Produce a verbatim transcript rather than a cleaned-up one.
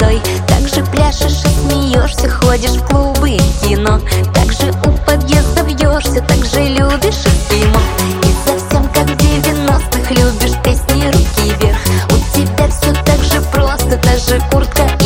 молодой. Так же пляшешь и смеешься, ходишь в клубы и кино. Так же у подъезда вьешься, так же любишь эскимо. И совсем как в девяностых любишь песни руки вверх. У тебя все так же просто, та же куртка